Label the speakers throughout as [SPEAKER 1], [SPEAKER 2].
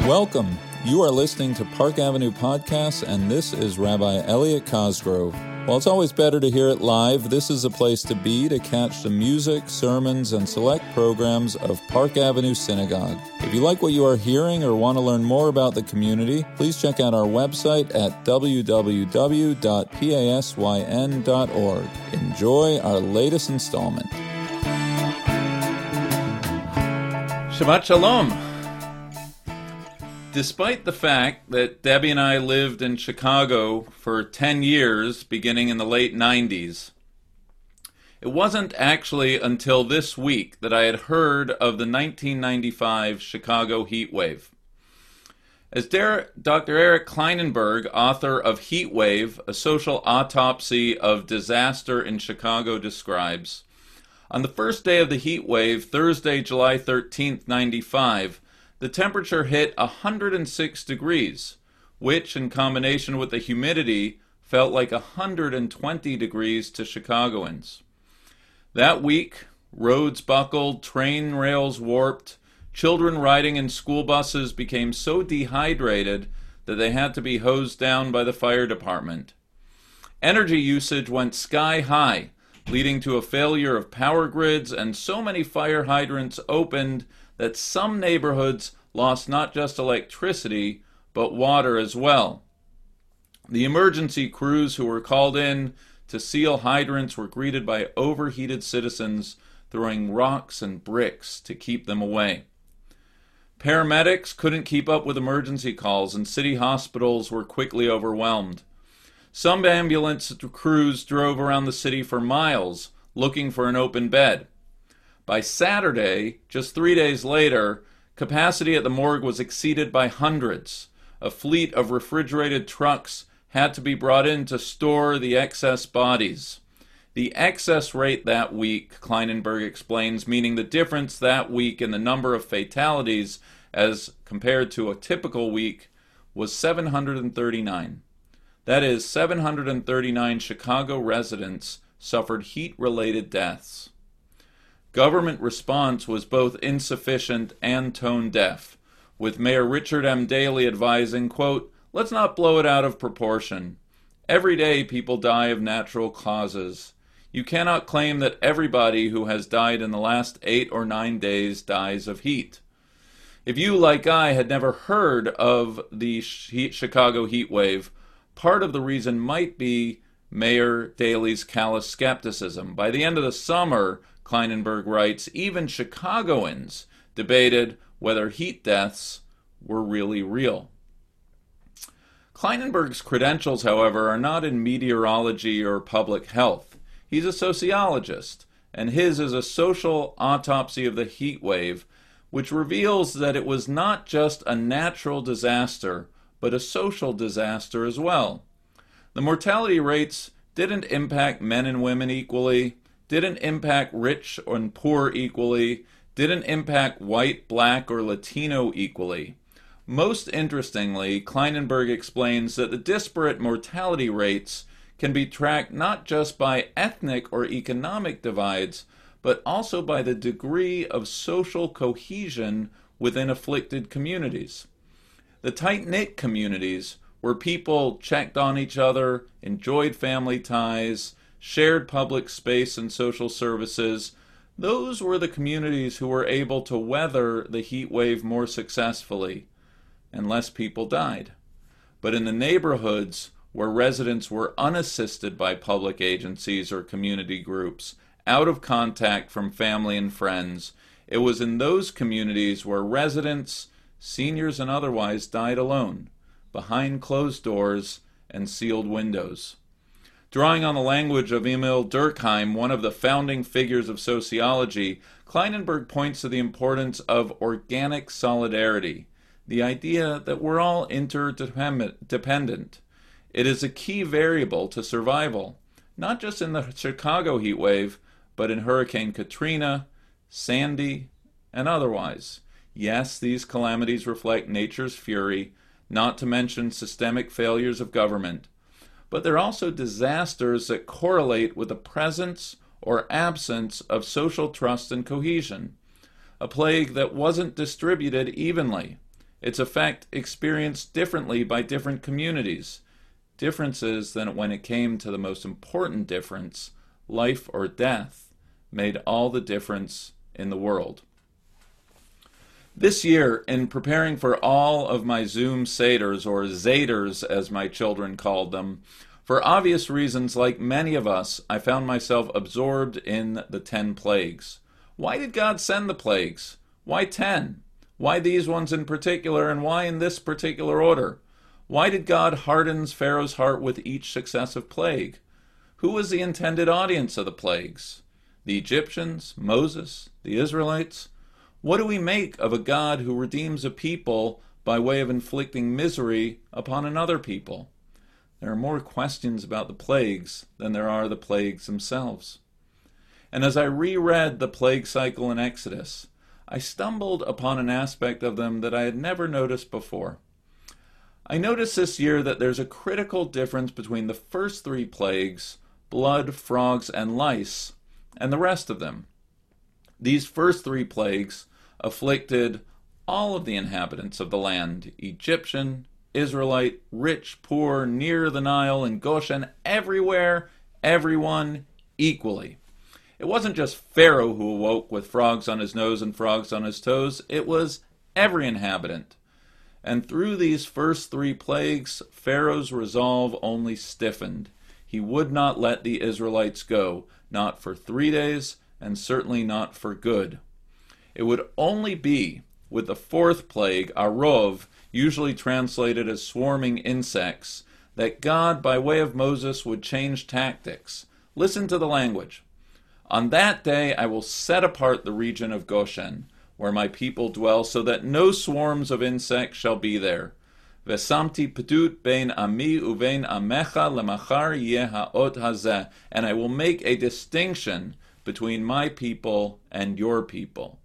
[SPEAKER 1] Welcome. You are listening to Park Avenue Podcasts, and this is Rabbi Elliot Cosgrove. While it's always better to hear it live, this is a place to be to catch the music, sermons, and select programs of Park Avenue Synagogue. If you like what you are hearing or want to learn more about the community, please check out our website at www.pasyn.org. Enjoy our latest installment.
[SPEAKER 2] Shabbat Shalom. Despite the fact that Debbie and I lived in Chicago for 10 years, beginning in the late 90s, it wasn't actually until this week that I had heard of the 1995 Chicago heat wave. As Dr. Eric Klinenberg, author of Heat Wave, A Social Autopsy of Disaster in Chicago, describes, on the first day of the heat wave, Thursday, July 13th, 95, the temperature hit 106 degrees, which, in combination with the humidity, felt like 120 degrees to Chicagoans. That week, roads buckled, train rails warped, children riding in school buses became so dehydrated that they had to be hosed down by the fire department. Energy usage went sky high, leading to a failure of power grids, and so many fire hydrants opened that some neighborhoods lost not just electricity, but water as well. The emergency crews who were called in to seal hydrants were greeted by overheated citizens throwing rocks and bricks to keep them away. Paramedics couldn't keep up with emergency calls, and city hospitals were quickly overwhelmed. Some ambulance crews drove around the city for miles, looking for an open bed. By Saturday, just 3 days later, capacity at the morgue was exceeded by hundreds. A fleet of refrigerated trucks had to be brought in to store the excess bodies. The excess rate that week, Klinenberg explains, meaning the difference that week in the number of fatalities as compared to a typical week, was 739. That is, 739 Chicago residents suffered heat-related deaths. Government response was both insufficient and tone-deaf, with Mayor Richard M. Daley advising, quote, "Let's not blow it out of proportion. Every day people die of natural causes. You cannot claim that everybody who has died in the last 8 or 9 days dies of heat." If you, like I, had never heard of the Chicago heat wave, part of the reason might be Mayor Daley's callous skepticism. By the end of the summer, Klinenberg writes, even Chicagoans debated whether heat deaths were really real. Klinenberg's credentials, however, are not in meteorology or public health. He's a sociologist, and his is a social autopsy of the heat wave, which reveals that it was not just a natural disaster, but a social disaster as well. The mortality rates didn't impact men and women equally, didn't impact rich and poor equally, didn't impact white, black, or Latino equally. Most interestingly, Klinenberg explains that the disparate mortality rates can be tracked not just by ethnic or economic divides, but also by the degree of social cohesion within afflicted communities. The tight-knit communities, where people checked on each other, enjoyed family ties, shared public space and social services, those were the communities who were able to weather the heat wave more successfully, and less people died. But in the neighborhoods where residents were unassisted by public agencies or community groups, out of contact from family and friends, it was in those communities where residents, seniors and otherwise, died alone, behind closed doors and sealed windows. Drawing on the language of Emil Durkheim, one of the founding figures of sociology, Klinenberg points to the importance of organic solidarity, the idea that we're all interdependent. It is a key variable to survival, not just in the Chicago heat wave, but in Hurricane Katrina, Sandy, and otherwise. Yes, these calamities reflect nature's fury, not to mention systemic failures of government. But they're also disasters that correlate with the presence or absence of social trust and cohesion. A plague that wasn't distributed evenly. its effect experienced differently by different communities. Differences that, when it came to the most important difference, life or death, made all the difference in the world. This year, in preparing for all of my Zoom Seders, or Zaders as my children called them, for obvious reasons, like many of us, I found myself absorbed in the 10 plagues. Why did God send the plagues? Why 10? Why these ones in particular, and why in this particular order? Why did God harden Pharaoh's heart with each successive plague? Who was the intended audience of the plagues? The Egyptians? Moses? The Israelites? What do we make of a God who redeems a people by way of inflicting misery upon another people? There are more questions about the plagues than there are the plagues themselves. And as I reread the plague cycle in Exodus, I stumbled upon an aspect of them that I had never noticed before. I noticed this year that there's a critical difference between the first 3 plagues, blood, frogs, and lice, and the rest of them. These first 3 plagues afflicted all of the inhabitants of the land, Egyptian, Israelite, rich, poor, near the Nile, in Goshen, everywhere, everyone, equally. It wasn't just Pharaoh who awoke with frogs on his nose and frogs on his toes. It was every inhabitant. And through these first 3 plagues, Pharaoh's resolve only stiffened. He would not let the Israelites go, not for 3 days, and certainly not for good. It would only be with the 4th plague, Arov, usually translated as swarming insects, that God, by way of Moses, would change tactics. Listen to the language. On that day I will set apart the region of Goshen, where my people dwell, so that no swarms of insects shall be there. Vesamti pedut bein ami uvein amecha lemachar yeh ha'ot hazeh, and I will make a distinction between my people and your people.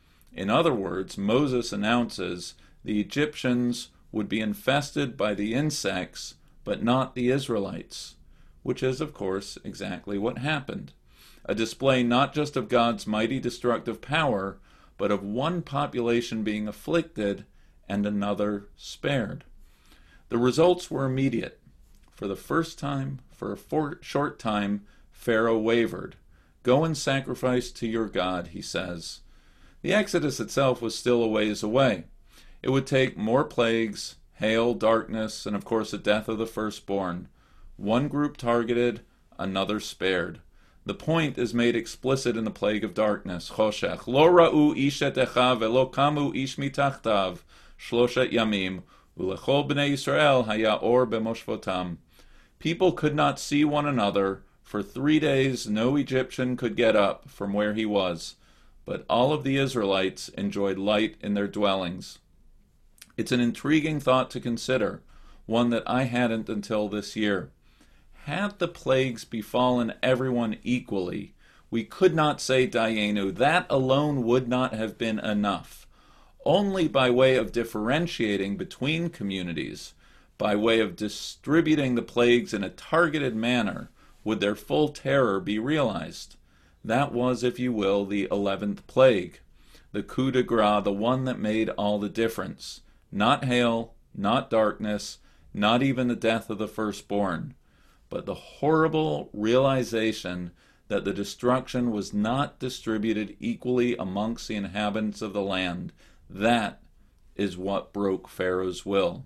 [SPEAKER 2] In other words, Moses announces the Egyptians would be infested by the insects, but not the Israelites, which is, of course, exactly what happened. A display not just of God's mighty destructive power, but of one population being afflicted and another spared. The results were immediate. For the first time, for a short time, Pharaoh wavered. Go and sacrifice to your God, he says. The Exodus itself was still a ways away. It would take more plagues, hail, darkness, and of course the death of the firstborn. One group targeted, another spared. The point is made explicit in the plague of darkness, Choshech. Lo ra'u ish et echav velo kamu ish mitachtav, shloshet yamim, ulechol b'nei Yisrael haya or b'moshvotam. People could not see one another. For 3 days no Egyptian could get up from where he was, but all of the Israelites enjoyed light in their dwellings. It's an intriguing thought to consider, one that I hadn't until this year. Had the plagues befallen everyone equally, we could not say Dayenu. That alone would not have been enough. Only by way of differentiating between communities, by way of distributing the plagues in a targeted manner, would their full terror be realized. That was, if you will, the 11th plague, the coup de grace, the one that made all the difference. Not hail, not darkness, not even the death of the firstborn, but the horrible realization that the destruction was not distributed equally amongst the inhabitants of the land. That is what broke Pharaoh's will.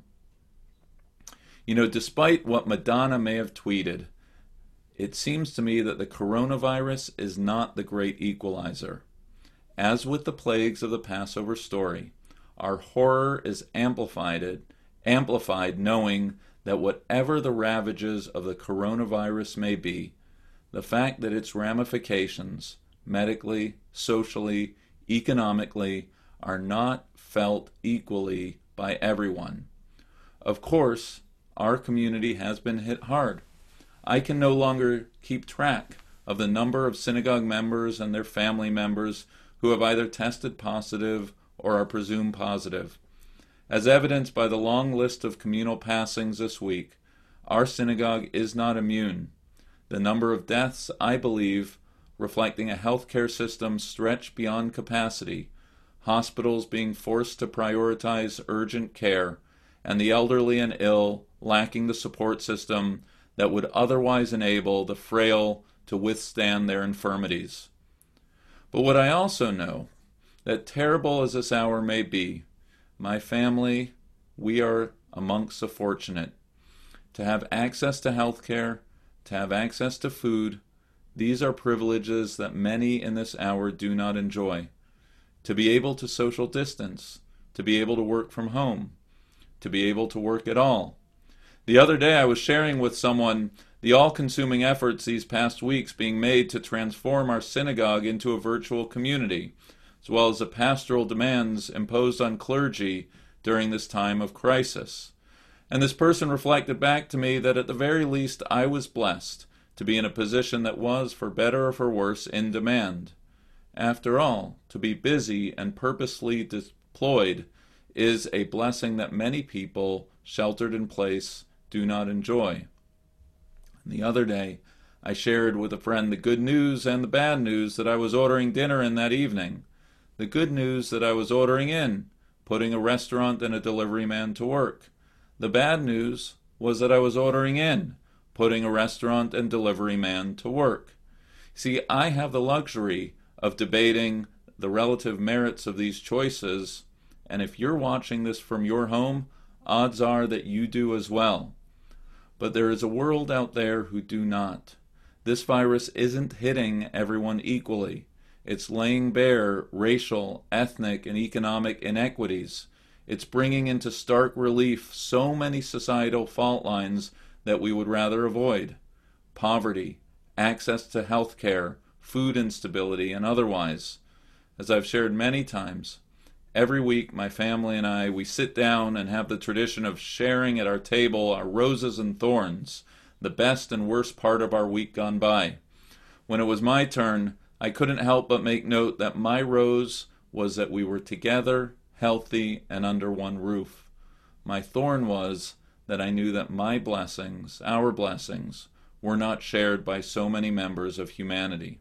[SPEAKER 2] You know, despite what Madonna may have tweeted, it seems to me that the coronavirus is not the great equalizer. As with the plagues of the Passover story, our horror is amplified knowing that whatever the ravages of the coronavirus may be, the fact that its ramifications, medically, socially, economically, are not felt equally by everyone. Of course, our community has been hit hard. I can no longer keep track of the number of synagogue members and their family members who have either tested positive or are presumed positive. As evidenced by the long list of communal passings this week, our synagogue is not immune. The number of deaths, I believe, reflecting a healthcare system stretched beyond capacity, hospitals being forced to prioritize urgent care, and the elderly and ill lacking the support system that would otherwise enable the frail to withstand their infirmities. But what I also know, that terrible as this hour may be, my family, we are amongst the fortunate. To have access to health care, to have access to food, these are privileges that many in this hour do not enjoy. To be able to social distance, to be able to work from home, to be able to work at all. The other day I was sharing with someone the all-consuming efforts these past weeks being made to transform our synagogue into a virtual community, as well as the pastoral demands imposed on clergy during this time of crisis. And this person reflected back to me that at the very least I was blessed to be in a position that was, for better or for worse, in demand. After all, to be busy and purposely deployed is a blessing that many people, sheltered in place, do not enjoy. The other day, I shared with a friend the good news and the bad news that I was ordering dinner in that evening. The good news that I was ordering in, putting a restaurant and a delivery man to work. The bad news was that I was ordering in, putting a restaurant and delivery man to work. See, I have the luxury of debating the relative merits of these choices, and if you're watching this from your home, odds are that you do as well. But there is a world out there who do not. This virus isn't hitting everyone equally. It's laying bare racial, ethnic, and economic inequities. It's bringing into stark relief so many societal fault lines that we would rather avoid. Poverty, access to health care, food instability, and otherwise. As I've shared many times, every week my family and I, we sit down and have the tradition of sharing at our table our roses and thorns, the best and worst part of our week gone by. When it was my turn, I couldn't help but make note that my rose was that we were together, healthy, and under one roof. My thorn was that I knew that my blessings, our blessings, were not shared by so many members of humanity.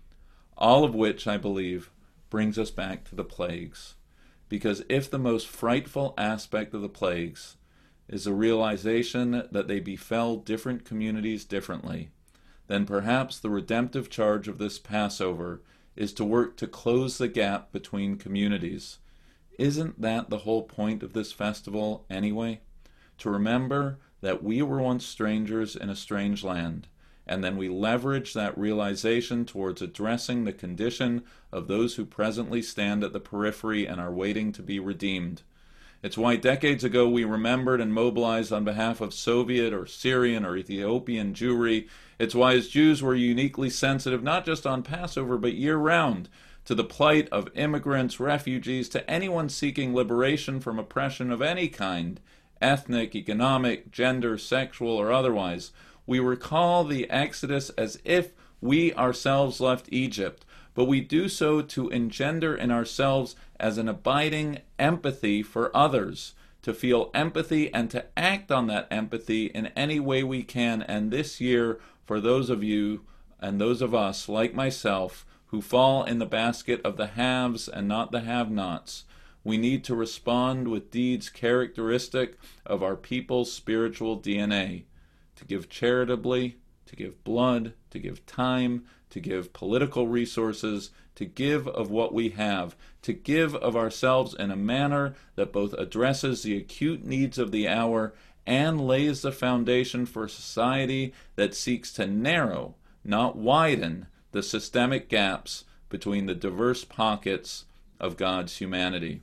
[SPEAKER 2] All of which, I believe, brings us back to the plagues. Because if the most frightful aspect of the plagues is the realization that they befell different communities differently, then perhaps the redemptive charge of this Passover is to work to close the gap between communities. Isn't that the whole point of this festival anyway? To remember that we were once strangers in a strange land, and then we leverage that realization towards addressing the condition of those who presently stand at the periphery and are waiting to be redeemed. It's why decades ago we remembered and mobilized on behalf of Soviet or Syrian or Ethiopian Jewry. It's why as Jews we're uniquely sensitive, not just on Passover, but year-round, to the plight of immigrants, refugees, to anyone seeking liberation from oppression of any kind, ethnic, economic, gender, sexual, or otherwise. We recall the Exodus as if we ourselves left Egypt, but we do so to engender in ourselves as an abiding empathy for others, to feel empathy and to act on that empathy in any way we can. And this year, for those of you and those of us, like myself, who fall in the basket of the haves and not the have-nots, we need to respond with deeds characteristic of our people's spiritual DNA, to give charitably, to give blood, to give time, to give political resources, to give of what we have, to give of ourselves in a manner that both addresses the acute needs of the hour and lays the foundation for a society that seeks to narrow, not widen, the systemic gaps between the diverse pockets of God's humanity.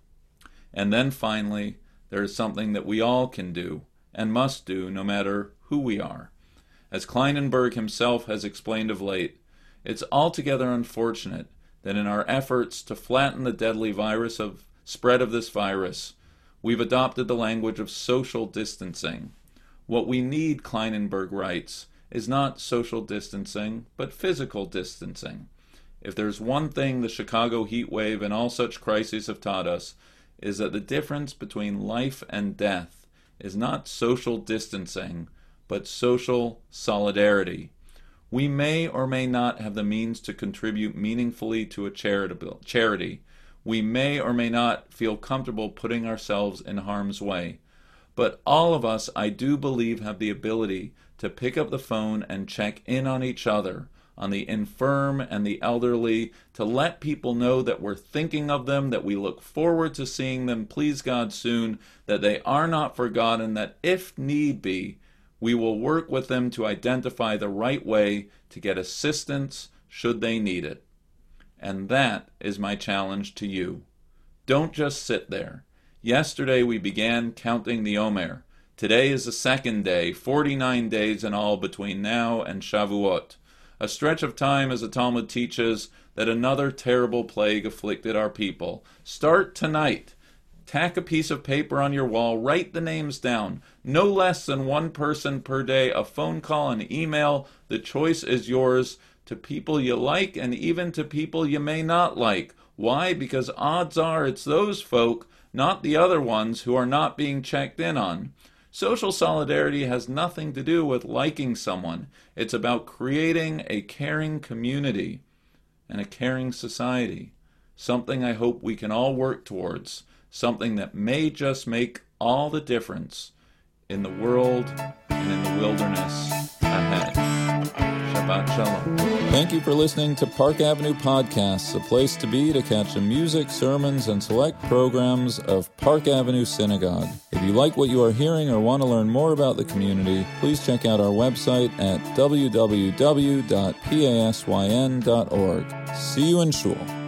[SPEAKER 2] And then finally, there is something that we all can do and must do no matter who we are. As Kleinenberg himself has explained of late, it's altogether unfortunate that in our efforts to flatten the deadly spread of this virus, we've adopted the language of social distancing. What we need, Kleinenberg writes, is not social distancing, but physical distancing. If there's one thing the Chicago heat wave and all such crises have taught us, is that the difference between life and death is not social distancing, but social solidarity. We may or may not have the means to contribute meaningfully to a charity. we may or may not feel comfortable putting ourselves in harm's way. But all of us, I do believe, have the ability to pick up the phone and check in on each other, on the infirm and the elderly, to let people know that we're thinking of them, that we look forward to seeing them, please God, soon, that they are not forgotten, that if need be, we will work with them to identify the right way to get assistance should they need it. And that is my challenge to you. Don't just sit there. Yesterday we began counting the Omer. Today is the second day, 49 days in all between now and Shavuot. A stretch of time, as the Talmud teaches, that another terrible plague afflicted our people. Start tonight. Tack a piece of paper on your wall, write the names down. No less than one person per day, a phone call, an email. The choice is yours, to people you like and even to people you may not like. Why? Because odds are it's those folk, not the other ones, who are not being checked in on. Social solidarity has nothing to do with liking someone. It's about creating a caring community and a caring society. Something I hope we can all work towards. Something that may just make all the difference in the world and in the wilderness ahead. Shabbat Shalom.
[SPEAKER 1] Thank you for listening to Park Avenue Podcasts, a place to be to catch the music, sermons, and select programs of Park Avenue Synagogue. If you like what you are hearing or want to learn more about the community, please check out our website at www.pasyn.org. See you in Shul.